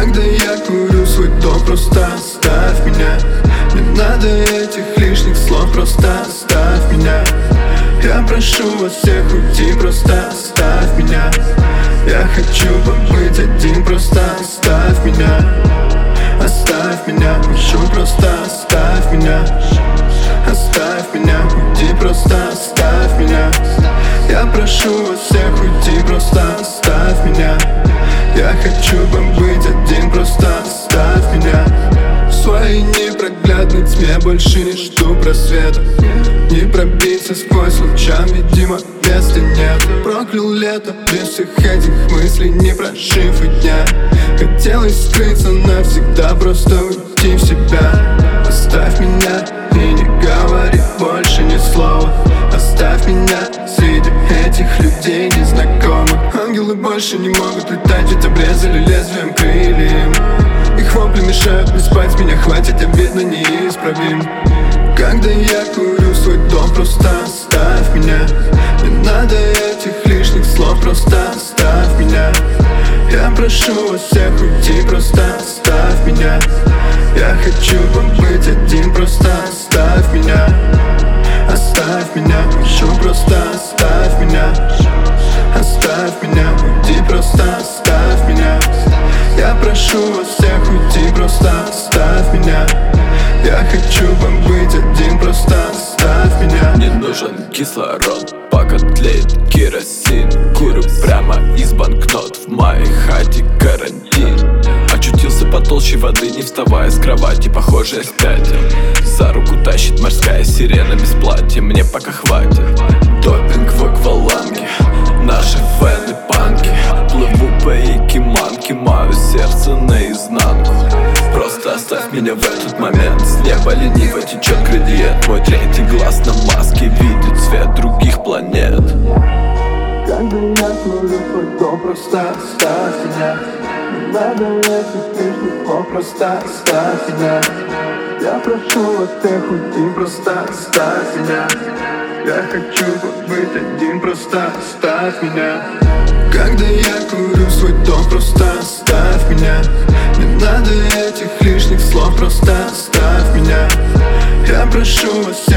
Когда я курю свой дом, просто оставь меня. Не надо этих лишних слов, просто оставь меня. Я прошу вас всех уйти, просто оставь меня. Я хочу побыть один, просто оставь меня. Оставь меня, прошу, просто оставь меня. Оставь меня, уйди, просто оставь меня. Я прошу вас всех уйти, просто оставь меня. Я хочу побыть один, просто оставь меня. В своей непроглядной тьме больше не жду просвета. Не пробиться сквозь лучам, видимо, места нет. Проклял лето без всех этих мыслей, не прожив и дня. Хотелось скрыться навсегда, просто уйти в себя. Оставь меня и не говори больше ни слова. Оставь меня среди этих людей незнакомых. Ангелы больше не могут летать, ведь обрезали лезвием крылья им. Их вопли мешают мне спать, меня хватит, обидно неисправим. Когда я курю свой дом, просто оставь меня. Не надо этих лишних слов, просто оставь меня. Я прошу вас всех уйти, просто оставь меня. Я хочу побыть один, просто оставь меня. Оставь меня, прошу, просто оставь меня. Оставь меня, уйди, просто оставь меня. Я прошу вас всех уйти, просто оставь меня. Я хочу побыть один, просто оставь меня. Не нужен кислород, пока тлеет керосин. Курю прямо из банкнот, в моей хате карантин. Очутился по толще воды, не вставая с кровати, похоже, я спятил. За руку тащит морская сирена без платья, мне пока хватит. Допинг в акваланге, наши фэны панки. Плыву по Якиманке, мое сердце наизнанку. Просто оставь меня в этот момент. С неба лениво течет градиент. Мой третий глаз на маске видит цвет других планет. Когда я курю свой дом, просто оставь меня. Не надо этих лишних слов, просто оставь меня. Я прошу вас всех уйти, просто оставь меня. Я хочу побыть один, просто оставь меня. Когда я курю свой дом, просто оставь меня. Не надо этих лишних слов, просто оставь меня. Я прошу вас